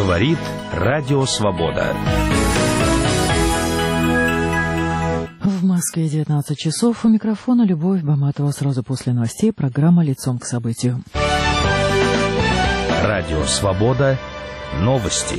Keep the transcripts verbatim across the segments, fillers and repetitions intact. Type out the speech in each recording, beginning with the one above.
Говорит Радио Свобода. В Москве девятнадцать часов. У микрофона Любовь Баматова. Сразу после новостей программа «Лицом к событию». Радио Свобода. Новости.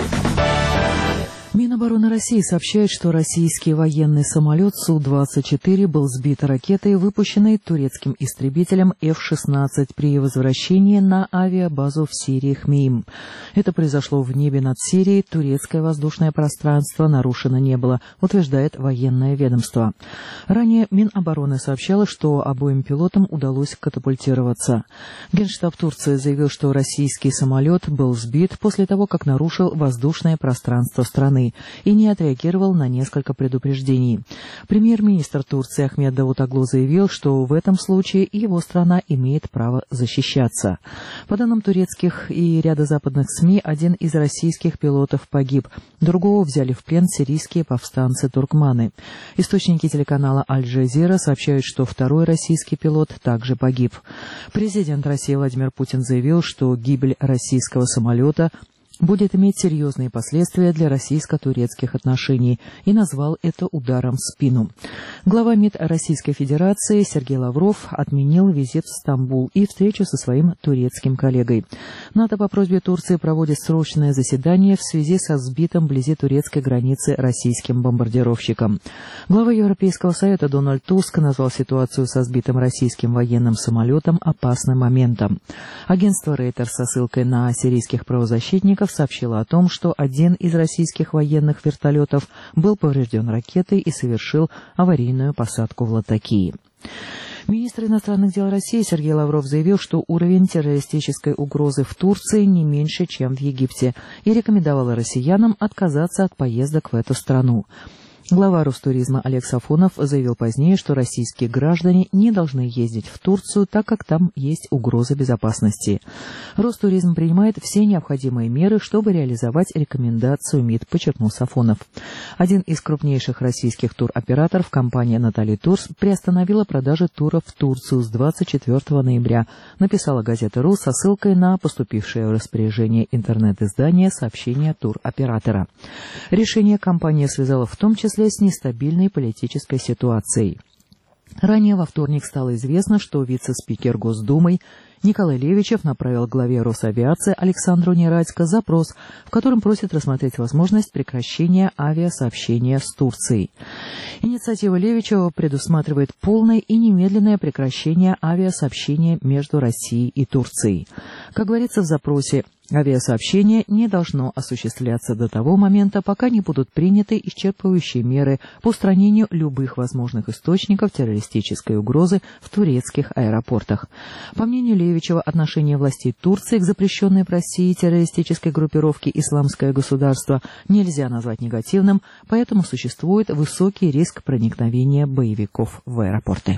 Минобороны России сообщает, что российский военный самолет Су двадцать четыре был сбит ракетой, выпущенной турецким истребителем эф шестнадцать при возвращении на авиабазу в Сирии Хмейм. Это произошло в небе над Сирией. Турецкое воздушное пространство нарушено не было, утверждает военное ведомство. Ранее Минобороны сообщало, что обоим пилотам удалось катапультироваться. Генштаб Турции заявил, что российский самолет был сбит после того, как нарушил воздушное пространство страны и не отреагировал на несколько предупреждений. Премьер-министр Турции Ахмед Давутоглу заявил, что в этом случае его страна имеет право защищаться. По данным турецких и ряда западных СМИ, один из российских пилотов погиб, другого взяли в плен сирийские повстанцы-туркманы. Источники телеканала «Аль-Джазира» сообщают, что второй российский пилот также погиб. Президент России Владимир Путин заявил, что гибель российского самолета будет иметь серьезные последствия для российско-турецких отношений и назвал это ударом в спину. Глава МИД Российской Федерации Сергей Лавров отменил визит в Стамбул и встречу со своим турецким коллегой. НАТО по просьбе Турции проводит срочное заседание в связи со сбитым вблизи турецкой границы российским бомбардировщиком. Глава Европейского Совета Дональд Туск назвал ситуацию со сбитым российским военным самолетом опасным моментом. Агентство Рейтер со ссылкой на сирийских правозащитников сообщила о том, что один из российских военных вертолетов был поврежден ракетой и совершил аварийную посадку в Латакии. Министр иностранных дел России Сергей Лавров заявил, что уровень террористической угрозы в Турции не меньше, чем в Египте, и рекомендовал россиянам отказаться от поездок в эту страну. Глава Ростуризма Олег Сафонов заявил позднее, что российские граждане не должны ездить в Турцию, так как там есть угроза безопасности. Ростуризм принимает все необходимые меры, чтобы реализовать рекомендацию МИД, подчеркнул Сафонов. Один из крупнейших российских туроператоров, компания «Натали Турс», приостановила продажи туров в Турцию с двадцать четвёртого ноября, написала газета «Ру» со ссылкой на поступившее в распоряжение интернет-издания сообщение туроператора. Решение компания связала в том числе с нестабильной политической ситуацией. Ранее во вторник стало известно, что вице-спикер Госдумы Николай Левичев направил главе Росавиации Александру Нерадько запрос, в котором просит рассмотреть возможность прекращения авиасообщения с Турцией. Инициатива Левичева предусматривает полное и немедленное прекращение авиасообщения между Россией и Турцией. Как говорится в запросе, авиасообщение не должно осуществляться до того момента, пока не будут приняты исчерпывающие меры по устранению любых возможных источников террористической угрозы в турецких аэропортах. По мнению Левичева, отношение властей Турции к запрещенной в России террористической группировке «Исламское государство» нельзя назвать негативным, поэтому существует высокий риск проникновения боевиков в аэропорты.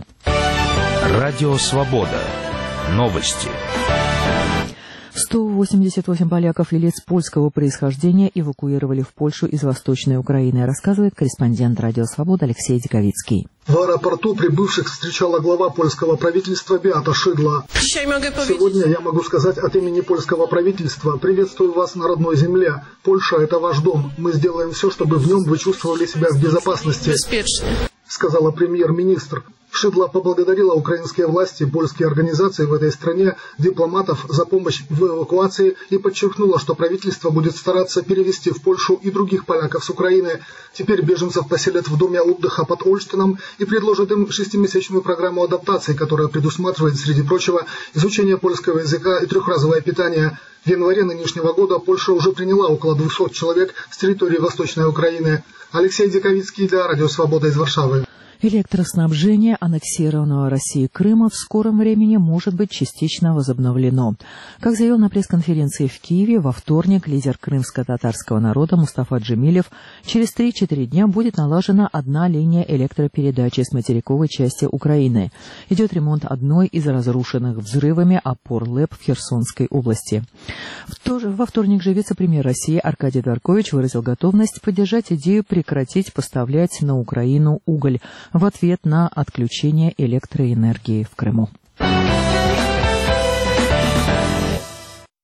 Радио Свобода. Новости. сто восемьдесят восемь поляков и лиц польского происхождения эвакуировали в Польшу из Восточной Украины, рассказывает корреспондент Радио Свобода Алексей Диковицкий. В аэропорту прибывших встречала глава польского правительства Беата Шидла. Сегодня я могу сказать от имени польского правительства: приветствую вас на родной земле. Польша – это ваш дом. Мы сделаем все, чтобы в нем вы чувствовали себя в безопасности, сказала премьер-министр. Шидла поблагодарила украинские власти, польские организации в этой стране, дипломатов за помощь в эвакуации и подчеркнула, что правительство будет стараться перевести в Польшу и других поляков с Украины. Теперь беженцев поселят в доме отдыха под Ольштином и предложат им шестимесячную программу адаптации, которая предусматривает, среди прочего, изучение польского языка и трехразовое питание. В январе нынешнего года Польша уже приняла около двухсот человек с территории Восточной Украины. Алексей Диковицкий для Радио Свобода из Варшавы. Электроснабжение аннексированного Россией Крыма в скором времени может быть частично возобновлено. Как заявил на пресс-конференции в Киеве во вторник лидер крымско-татарского народа Мустафа Джемилев, через три-четыре дня будет налажена одна линия электропередачи с материковой части Украины. Идет ремонт одной из разрушенных взрывами опор ЛЭП в Херсонской области. Во вторник же вице-премьер России Аркадий Дворкович выразил готовность поддержать идею прекратить поставлять на Украину уголь в ответ на отключение электроэнергии в Крыму.